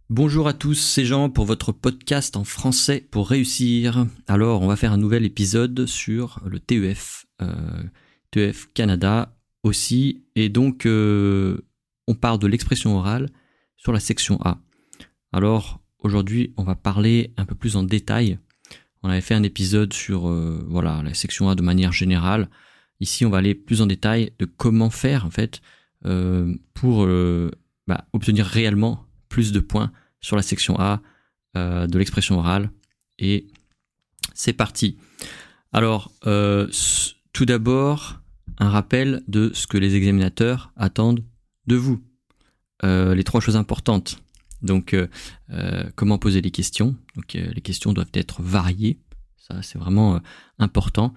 Bonjour à tous, c'est Jean pour votre podcast en français pour réussir. Alors, on va faire un nouvel épisode sur le TEF, TEF Canada aussi. Et donc, on parle de l'expression orale sur la section A. Alors, aujourd'hui, on va parler un peu plus en détail. On avait fait un épisode sur la section A de manière générale. Ici, on va aller plus en détail de comment faire en fait pour obtenir réellement plus de points sur la section A de l'expression orale. Et c'est parti. Alors, tout d'abord, un rappel de ce que les examinateurs attendent de vous. Les trois choses importantes. Donc, comment poser les questions. Donc, les questions doivent être variées. Ça, c'est vraiment important.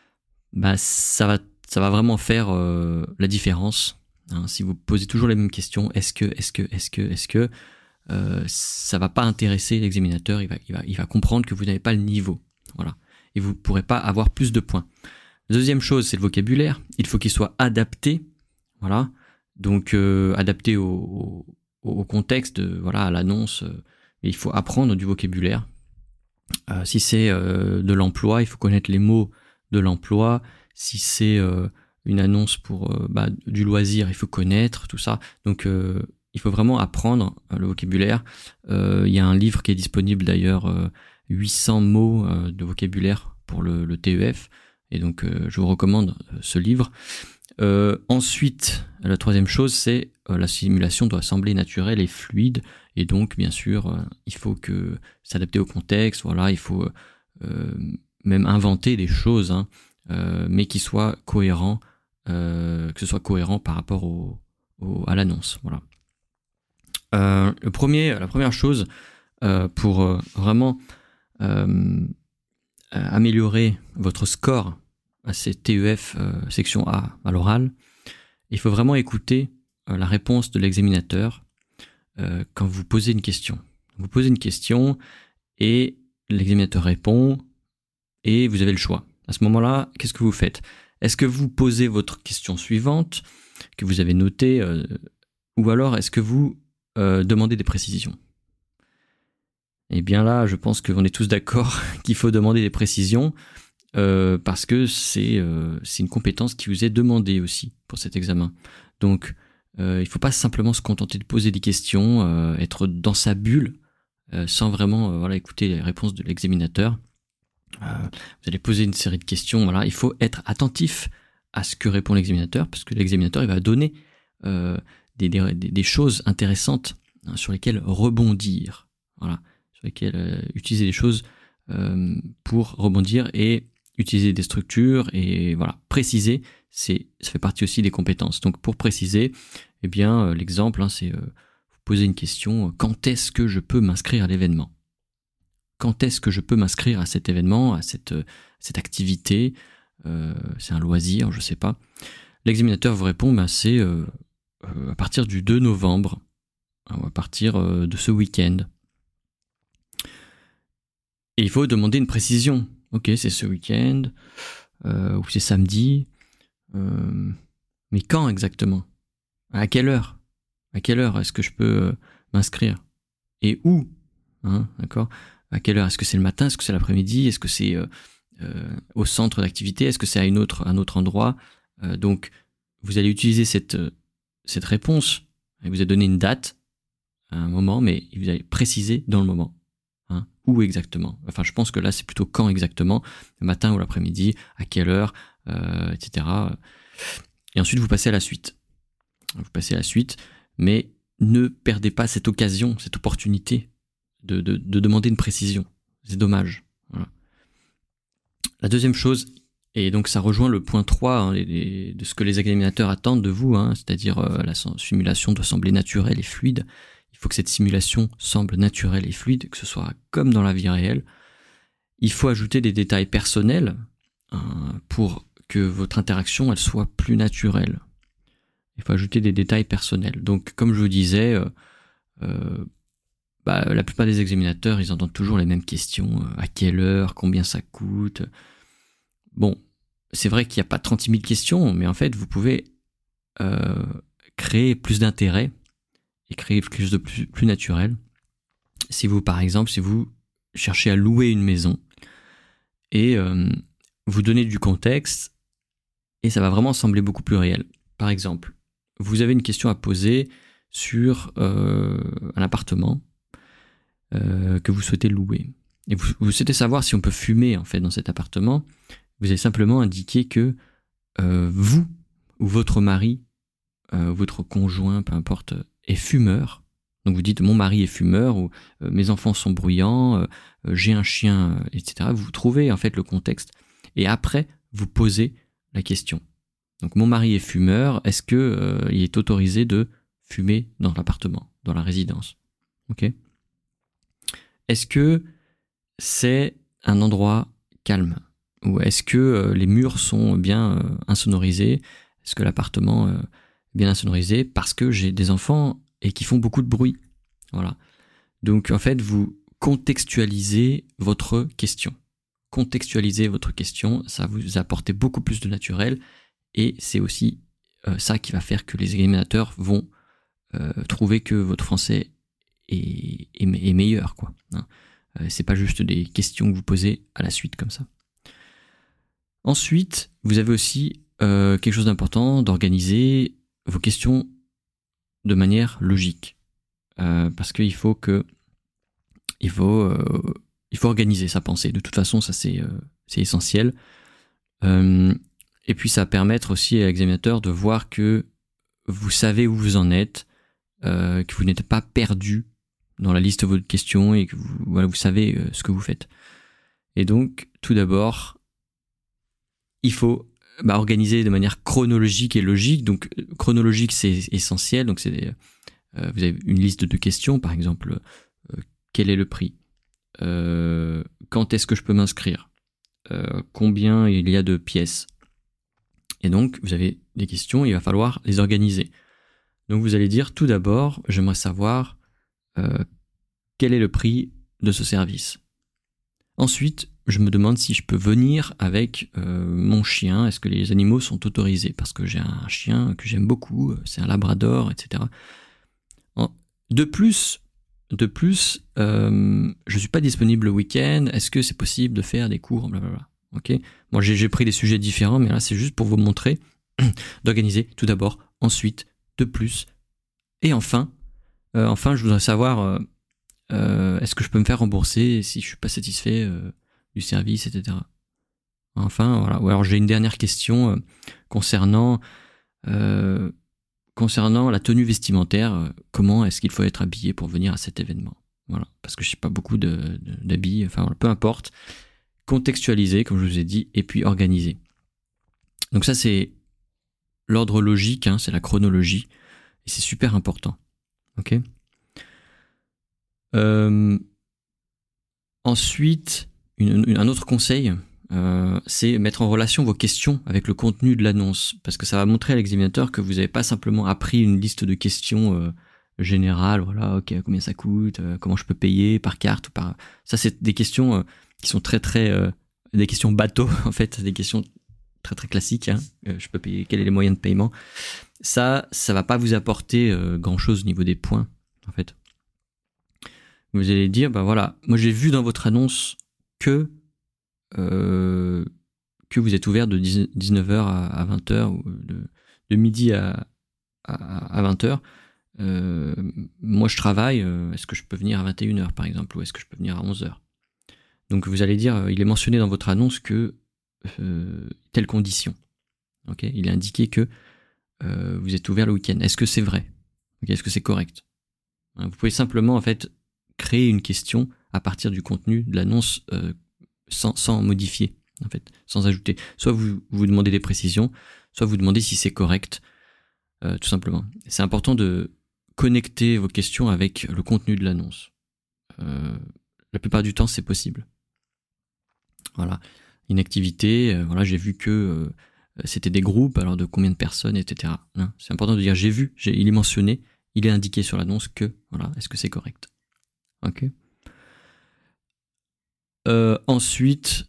Ça va vraiment faire la différence. Hein, si vous posez toujours les mêmes questions, est-ce que, ça va pas intéresser l'examinateur. Il va comprendre que vous n'avez pas le niveau. Voilà. Et vous ne pourrez pas avoir plus de points. La deuxième chose, c'est le vocabulaire. Il faut qu'il soit adapté. Voilà. Donc, adapté au contexte, à l'annonce. Il faut apprendre du vocabulaire. Si c'est de l'emploi, il faut connaître les mots de l'emploi. Si c'est une annonce pour du loisir, il faut connaître tout ça. Donc, il faut vraiment apprendre le vocabulaire. Il y a un livre qui est disponible d'ailleurs, 800 mots de vocabulaire pour le TEF. Et donc, je vous recommande ce livre. Ensuite, la troisième chose, c'est la simulation doit sembler naturelle et fluide. Et donc, bien sûr, il faut que s'adapter au contexte. Voilà, il faut même inventer des choses, mais qui soient cohérents, que ce soit cohérent par rapport à l'annonce. Voilà. La première chose pour vraiment améliorer votre score à ces TEF section A à l'oral, il faut vraiment écouter la réponse de l'examinateur quand vous posez une question. Vous posez une question et l'examinateur répond et vous avez le choix. À ce moment-là, qu'est-ce que vous faites ? Est-ce que vous posez votre question suivante que vous avez notée ou alors est-ce que vous demandez des précisions ? Eh bien là, je pense qu'on est tous d'accord qu'il faut demander des précisions parce que c'est une compétence qui vous est demandée aussi pour cet examen. Donc, il ne faut pas simplement se contenter de poser des questions, être dans sa bulle sans vraiment écouter les réponses de l'examinateur. Vous allez poser une série de questions. Voilà, il faut être attentif à ce que répond l'examinateur parce que l'examinateur il va donner des choses intéressantes sur lesquelles rebondir. Voilà, sur lesquelles utiliser des choses pour rebondir et utiliser des structures et voilà, préciser, ça fait partie aussi des compétences. Donc pour préciser, eh bien l'exemple, c'est vous posez une question, quand est-ce que je peux m'inscrire à l'événement ? Quand est-ce que je peux m'inscrire à cet événement, à cette activité ? C'est un loisir, je sais pas. L'examinateur vous répond, c'est à partir du 2 novembre, à partir de ce week-end. Et il faut demander une précision. Ok, c'est ce week-end, ou c'est samedi, mais quand exactement ? À quelle heure ? À quelle heure est-ce que je peux m'inscrire ? Et où ? D'accord ? À quelle heure ? Est-ce que c'est le matin ? Est-ce que c'est l'après-midi ? Est-ce que c'est au centre d'activité ? Est-ce que c'est à un autre endroit ? Donc, vous allez utiliser cette réponse. Et vous avez donné une date à un moment, mais vous allez préciser dans le moment. Où exactement ? Enfin, je pense que là, c'est plutôt quand exactement, le matin ou l'après-midi, à quelle heure, etc. Et ensuite, vous passez à la suite. Vous passez à la suite, mais ne perdez pas cette occasion, cette opportunité de demander une précision. C'est dommage. Voilà. La deuxième chose, et donc ça rejoint le point 3 de ce que les examinateurs attendent de vous, c'est-à-dire la simulation doit sembler naturelle et fluide. Il faut que cette simulation semble naturelle et fluide, que ce soit comme dans la vie réelle. Il faut ajouter des détails personnels pour que votre interaction elle soit plus naturelle. Il faut ajouter des détails personnels. Donc, comme je vous disais, la plupart des examinateurs, ils entendent toujours les mêmes questions. À quelle heure ? Combien ça coûte ? Bon, c'est vrai qu'il n'y a pas 36 000 questions, mais en fait, vous pouvez créer plus d'intérêt et créer quelque chose de plus naturel si vous cherchez à louer une maison et vous donnez du contexte, et ça va vraiment sembler beaucoup plus réel. Par exemple, vous avez une question à poser sur un appartement que vous souhaitez louer. Et vous souhaitez savoir si on peut fumer en fait dans cet appartement. Vous allez simplement indiquer que vous ou votre mari, votre conjoint, peu importe, est fumeur. Donc vous dites mon mari est fumeur ou mes enfants sont bruyants, j'ai un chien, etc. Vous trouvez en fait le contexte et après vous posez la question. Donc mon mari est fumeur, est-ce que il est autorisé de fumer dans l'appartement, dans la résidence? Ok. Est-ce que c'est un endroit calme? Ou est-ce que les murs sont bien insonorisés? Est-ce que l'appartement est bien insonorisé? Parce que j'ai des enfants et qui font beaucoup de bruit. Voilà. Donc en fait, vous contextualisez votre question. Contextualiser votre question, ça vous apporte beaucoup plus de naturel et c'est aussi ça qui va faire que les examinateurs vont trouver que votre français est meilleur, quoi. Hein. C'est pas juste des questions que vous posez à la suite comme ça. Ensuite, vous avez aussi quelque chose d'important, d'organiser vos questions de manière logique. Parce qu'il faut organiser sa pensée. De toute façon, ça c'est essentiel. Et puis ça va permettre aussi à l'examinateur de voir que vous savez où vous en êtes, que vous n'êtes pas perdu dans la liste de vos questions et que vous savez ce que vous faites. Et donc, tout d'abord, il faut organiser de manière chronologique et logique. Donc, chronologique, c'est essentiel. Donc, vous avez une liste de questions, par exemple, quel est le prix? Quand est-ce que je peux m'inscrire? Combien il y a de pièces? Et donc, vous avez des questions, il va falloir les organiser. Donc, vous allez dire, tout d'abord, j'aimerais savoir quel est le prix de ce service. Ensuite, je me demande si je peux venir avec mon chien. Est-ce que les animaux sont autorisés? Parce que j'ai un chien que j'aime beaucoup, c'est un labrador, etc. De plus, je suis pas disponible le week-end. Est-ce que c'est possible de faire des cours, blablabla. Ok. Moi, j'ai pris des sujets différents, mais là, c'est juste pour vous montrer d'organiser tout d'abord, ensuite, de plus, et enfin, je voudrais savoir est-ce que je peux me faire rembourser si je suis pas satisfait du service, etc. Enfin, voilà. Ou alors j'ai une dernière question concernant la tenue vestimentaire. Comment est-ce qu'il faut être habillé pour venir à cet événement? Voilà, parce que je sais pas beaucoup d'habits. Enfin, voilà, peu importe. Contextualiser, comme je vous ai dit, et puis organiser. Donc ça, c'est l'ordre logique, c'est la chronologie, et c'est super important. Ok. Ensuite, un autre conseil, c'est mettre en relation vos questions avec le contenu de l'annonce, parce que ça va montrer à l'examinateur que vous n'avez pas simplement appris une liste de questions générales, voilà, ok, combien ça coûte, comment je peux payer, par carte ou par... Ça, c'est des questions qui sont très des questions bateau, en fait, des questions très très classiques, je peux payer, quels sont les moyens de paiement. Ça va pas vous apporter grand chose au niveau des points, en fait. Vous allez dire, voilà, moi j'ai vu dans votre annonce que vous êtes ouvert de 19h à 20h ou de midi à 20h. Moi je travaille, est-ce que je peux venir à 21h par exemple, ou est-ce que je peux venir à 11h? Donc vous allez dire, il est mentionné dans votre annonce que telle condition. Okay, il est indiqué que vous êtes ouvert le week-end. Est-ce que c'est vrai? Okay, est-ce que c'est correct? Vous pouvez simplement en fait créer une question à partir du contenu de l'annonce sans modifier, en fait, sans ajouter. Soit vous demandez des précisions, soit vous demandez si c'est correct, tout simplement. C'est important de connecter vos questions avec le contenu de l'annonce. La plupart du temps, c'est possible. Voilà. Une activité, voilà, j'ai vu que c'était des groupes, alors de combien de personnes, etc. C'est important de dire j'ai vu, il est mentionné, il est indiqué sur l'annonce que, voilà, est-ce que c'est correct? Ok. Ensuite,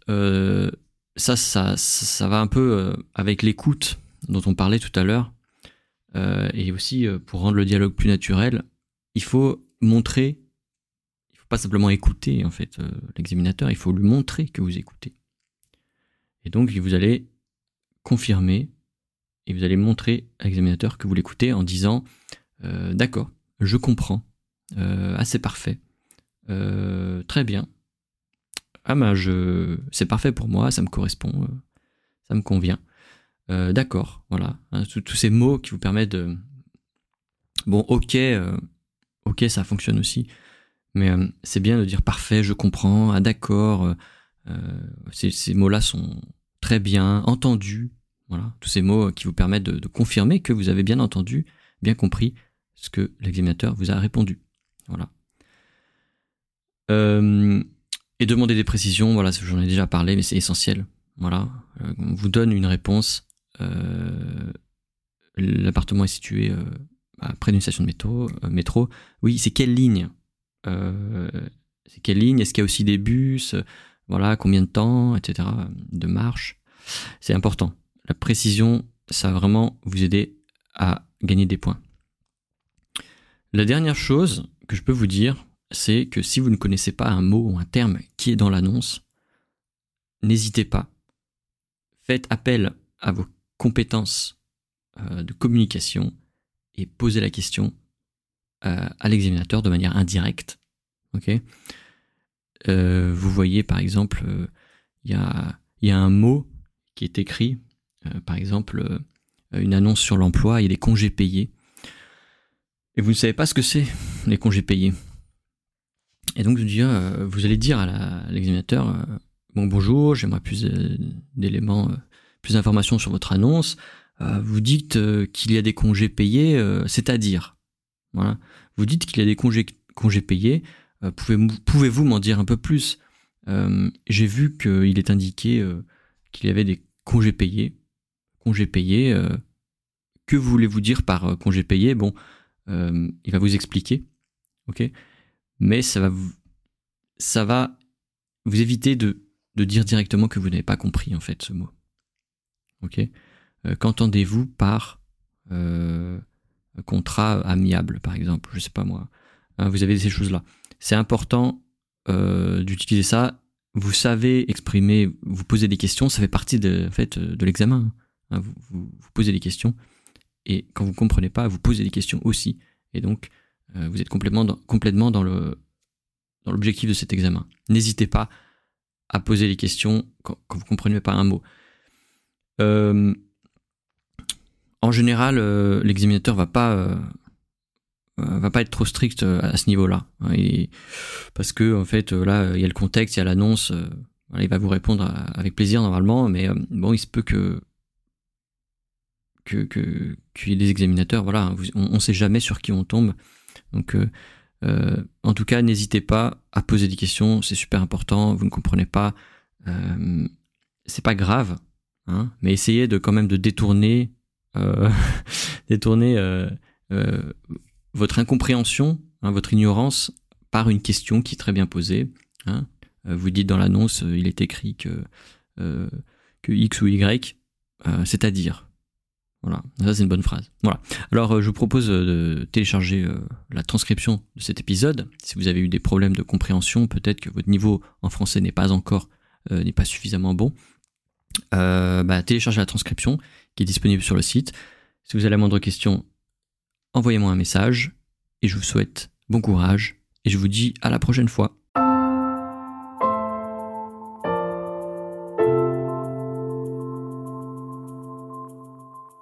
ça va un peu avec l'écoute dont on parlait tout à l'heure, et aussi pour rendre le dialogue plus naturel, il faut pas simplement écouter en fait l'examinateur, il faut lui montrer que vous écoutez. Et donc vous allez confirmer et vous allez montrer à l'examinateur que vous l'écoutez en disant d'accord, je comprends, c'est parfait, très bien, c'est parfait pour moi, ça me correspond, ça me convient, d'accord, voilà, hein, tous ces mots qui vous permettent de bon ok, ça fonctionne aussi, mais c'est bien de dire parfait, je comprends, d'accord, ces mots-là sont très bien entendus, voilà, tous ces mots qui vous permettent de confirmer que vous avez bien entendu, bien compris ce que l'examinateur vous a répondu. Voilà. Et demander des précisions, voilà, j'en ai déjà parlé, mais c'est essentiel. Voilà, on vous donne une réponse. L'appartement est situé près d'une station de métro. Oui, c'est quelle ligne C'est quelle ligne? Est-ce qu'il y a aussi des bus? Voilà, combien de temps, etc. de marche. C'est important. La précision, ça va vraiment vous aider à gagner des points. La dernière chose que je peux vous dire, c'est que si vous ne connaissez pas un mot ou un terme qui est dans l'annonce, n'hésitez pas. Faites appel à vos compétences de communication et posez la question à l'examinateur de manière indirecte. Okay, vous voyez par exemple, il y a un mot qui est écrit, par exemple une annonce sur l'emploi, il y a des congés payés. Et vous ne savez pas ce que c'est, les congés payés. Et donc, vous allez dire à l'examinateur, bonjour, j'aimerais plus d'éléments, plus d'informations sur votre annonce. Vous dites qu'il y a des congés payés, c'est-à-dire, voilà. Vous dites qu'il y a des congés payés. Pouvez-vous m'en dire un peu plus? J'ai vu qu'il est indiqué qu'il y avait des congés payés. Congés payés. Que voulez-vous dire par congés payés? Bon. Il va vous expliquer, ok, mais ça va vous éviter de dire directement que vous n'avez pas compris en fait ce mot, ok. Qu'entendez-vous par contrat amiable, par exemple, je sais pas moi, hein, vous avez ces choses-là. C'est important d'utiliser ça. Vous savez exprimer, vous posez des questions, ça fait partie de l'examen. Hein. Vous posez des questions. Et quand vous ne comprenez pas, vous posez des questions aussi. Et donc, vous êtes complètement dans l'objectif de cet examen. N'hésitez pas à poser des questions quand vous ne comprenez pas un mot. En général, l'examinateur va pas être trop strict à ce niveau-là. Parce que, en fait, là, il y a le contexte, il y a l'annonce. Voilà, il va vous répondre avec plaisir normalement. Mais bon, il se peut qu'il y ait des examinateurs, voilà, on ne sait jamais sur qui on tombe. Donc, en tout cas, n'hésitez pas à poser des questions, c'est super important. Vous ne comprenez pas, c'est pas grave, hein, mais essayez quand même de détourner votre incompréhension, hein, votre ignorance par une question qui est très bien posée. Hein. Vous dites dans l'annonce, il est écrit que X ou Y, c'est-à-dire. Voilà, ça c'est une bonne phrase. Voilà. Alors je vous propose de télécharger la transcription de cet épisode. Si vous avez eu des problèmes de compréhension, peut-être que votre niveau en français n'est pas suffisamment bon. Téléchargez la transcription qui est disponible sur le site. Si vous avez la moindre question, envoyez-moi un message et je vous souhaite bon courage et je vous dis à la prochaine fois.